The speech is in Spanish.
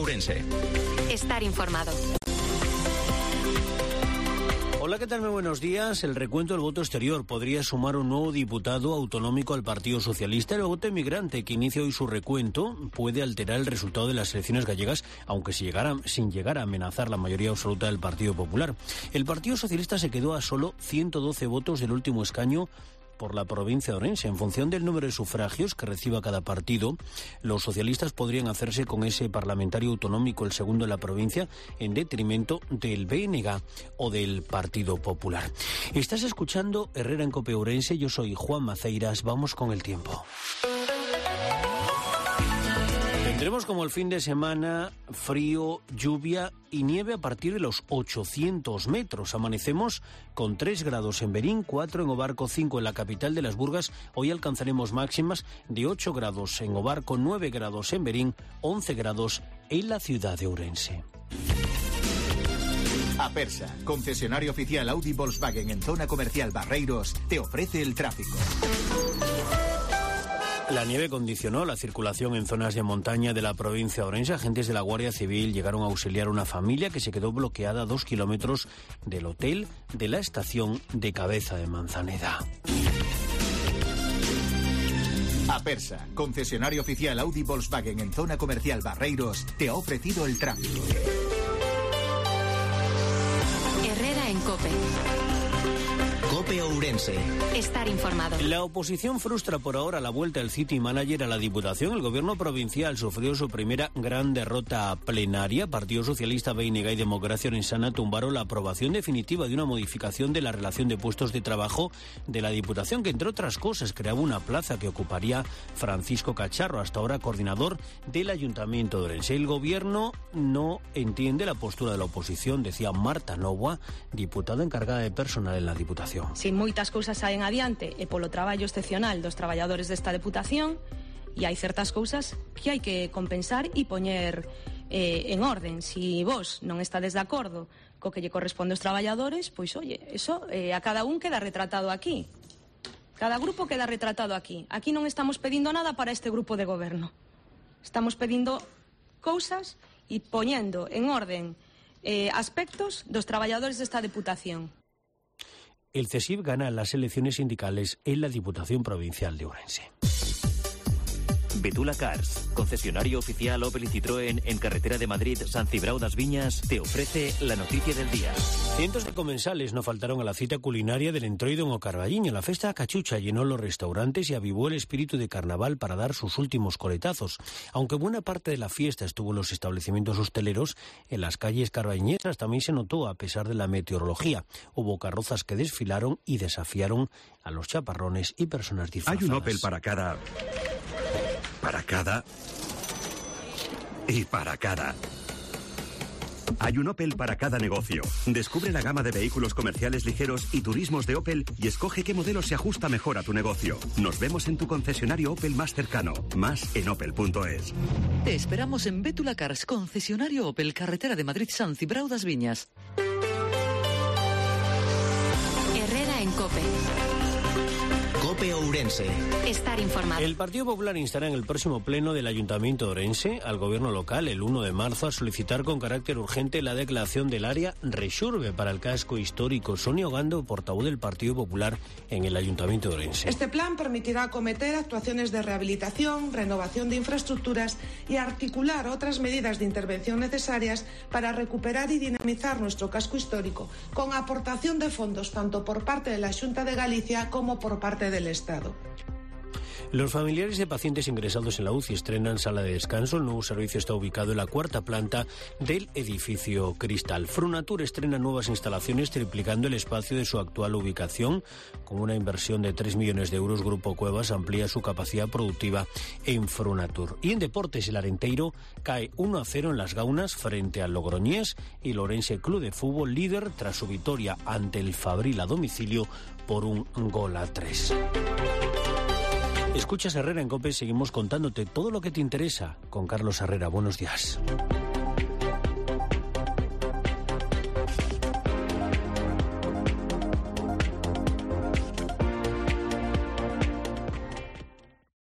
Ourense. Estar informado. Hola, ¿qué tal? Muy buenos días. El recuento del voto exterior podría sumar un nuevo diputado autonómico al Partido Socialista. El voto emigrante que inicia hoy su recuento puede alterar el resultado de las elecciones gallegas, aunque sin llegar a amenazar la mayoría absoluta del Partido Popular. El Partido Socialista se quedó a solo 112 votos del último escaño por la provincia de Ourense. En función del número de sufragios que reciba cada partido, los socialistas podrían hacerse con ese parlamentario autonómico, el segundo en la provincia, en detrimento del BNG o del Partido Popular. Estás escuchando Herrera en COPE Ourense, yo soy Juan Maceiras, vamos con el tiempo. Tendremos como el fin de semana frío, lluvia y nieve a partir de los 800 metros. Amanecemos con 3 grados en Berín, 4 en Obarco, 5 en la capital de las Burgas. Hoy alcanzaremos máximas de 8 grados en Obarco, 9 grados en Berín, 11 grados en la ciudad de Ourense. Apersa, concesionario oficial Audi Volkswagen en zona comercial Barreiros, te ofrece el tráfico. La nieve condicionó la circulación en zonas de montaña de la provincia de Ourense. Agentes de la Guardia Civil llegaron a auxiliar a una familia que se quedó bloqueada a 2 kilómetros del hotel de la estación de Cabeza de Manzaneda. Apersa, concesionario oficial Audi Volkswagen en zona comercial Barreiros, te ha ofrecido el tráfico. Herrera en COPE. COPE Ourense. Estar informado. La oposición frustra por ahora la vuelta del City Manager a la Diputación. El gobierno provincial sufrió su primera gran derrota plenaria. Partido Socialista, BNG y Democracia Orensana tumbaron la aprobación definitiva de una modificación de la relación de puestos de trabajo de la Diputación, que entre otras cosas creaba una plaza que ocuparía Francisco Cacharro, hasta ahora coordinador del Ayuntamiento de Ourense. El gobierno no entiende la postura de la oposición, decía Marta Novoa, diputada encargada de personal en la Diputación. Si moitas cousas saen adiante e polo traballo excepcional dos traballadores desta Deputación, e hai certas cousas que hai que compensar e poñer en orden. Si vos non estades de acordo co que lle corresponde aos traballadores, pois, oye, eso a cada un queda retratado aquí. Cada grupo queda retratado aquí. Aquí non estamos pedindo nada para este grupo de goberno. Estamos pedindo cousas e poñendo en orden aspectos dos traballadores desta Deputación. El CESIF gana las elecciones sindicales en la Diputación Provincial de Ourense. Betula Cars, concesionario oficial Opel y Citroën en carretera de Madrid, San Cibrao das Viñas, te ofrece la noticia del día. Cientos de comensales no faltaron a la cita culinaria del Entroido en O Carballiño. La festa cachucha llenó los restaurantes y avivó el espíritu de carnaval para dar sus últimos coletazos. Aunque buena parte de la fiesta estuvo en los establecimientos hosteleros, en las calles carballiñesas también se notó a pesar de la meteorología. Hubo carrozas que desfilaron y desafiaron a los chaparrones y personas disfrazadas. Hay un Opel para cada y para cada. Hay un Opel para cada negocio. Descubre la gama de vehículos comerciales ligeros y turismos de Opel y escoge qué modelo se ajusta mejor a tu negocio. Nos vemos en tu concesionario Opel más cercano. Más en opel.es. Te esperamos en Betula Cars, concesionario Opel, carretera de Madrid, San Cibrao das Viñas. Herrera en COPE. COPE Ourense. Estar informado. El Partido Popular instará en el próximo pleno del Ayuntamiento de Ourense al Gobierno local el 1 de marzo a solicitar con carácter urgente la declaración del área Rexurbe para el casco histórico. Sonia Ogando, portavoz del Partido Popular en el Ayuntamiento de Ourense. Este plan permitirá acometer actuaciones de rehabilitación, renovación de infraestructuras y articular otras medidas de intervención necesarias para recuperar y dinamizar nuestro casco histórico, con aportación de fondos tanto por parte de la Xunta de Galicia como por parte del Estado. Los familiares de pacientes ingresados en la UCI estrenan sala de descanso. El nuevo servicio está ubicado en la 4ª planta del edificio Cristal. Frunatur estrena nuevas instalaciones triplicando el espacio de su actual ubicación. Con una inversión de 3 millones de euros, Grupo Cuevas amplía su capacidad productiva en Frunatur. Y en deportes, el Arenteiro cae 1-0 en las Gaunas frente al Logroñés y el Ourense Club de Fútbol, líder tras su victoria ante el Fabril a domicilio por 1-3. Escuchas Herrera en COPE, seguimos contándote todo lo que te interesa con Carlos Herrera. Buenos días.